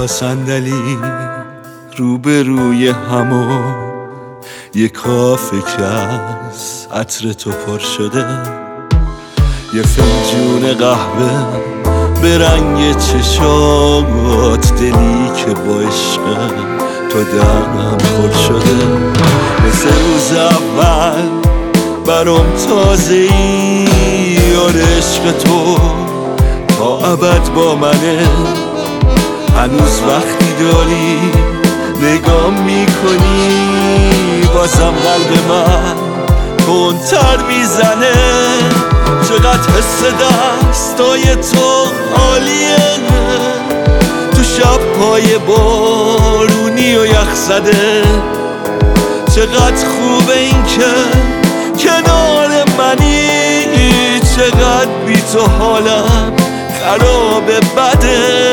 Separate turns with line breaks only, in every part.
تا صندلی روبروی همو یه کافه که از عطر تو پر شده، یه فنجون قهوه به رنگ چشات، دلی که با عشق تو دم خور شده. مثل روز اول برام تازه ای، آره عشق تو تا ابد با منه. هنوز وقتی داری نگام میکنی، بازم قلب من تندتر میزنه. چقدر حس دستای تو عالیه، تو شب‌های بارونی و یخ زده. چقدر خوبه این که کنار منی، چقدر بی تو حالم خرابه بده.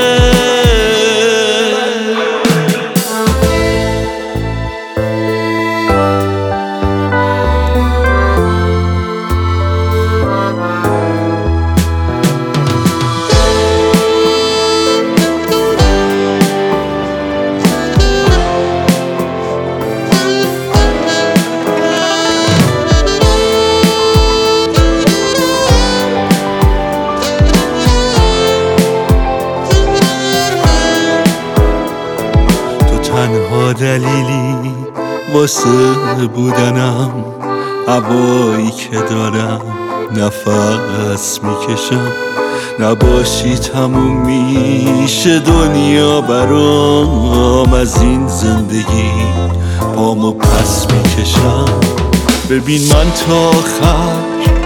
تنها دلیلی واسه بودنم، هوایی که دارم نفس میکشم. نباشی تموم میشه دنیا برام، از این زندگی پامو پس میکشم. ببین من تا آخر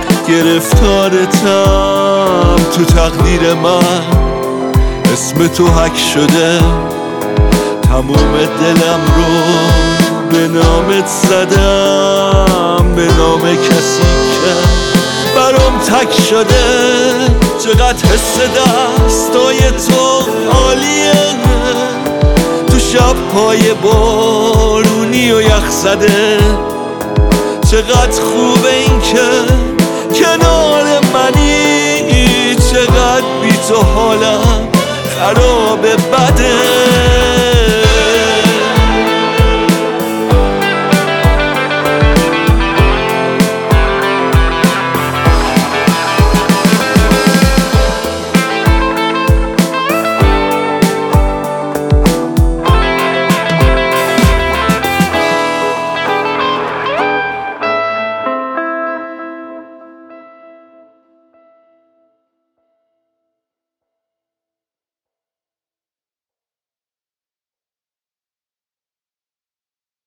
گرفتارتم، تو تقدیر من اسم تو حک شده. تموم دلم رو به نامت زدم، به نام کسی که برام تک شده. چقدر حس دستای تو عالیه، تو شب‌های بارونی و یخ زده. چقدر خوبه این که کنار منی، چقدر بی تو حالم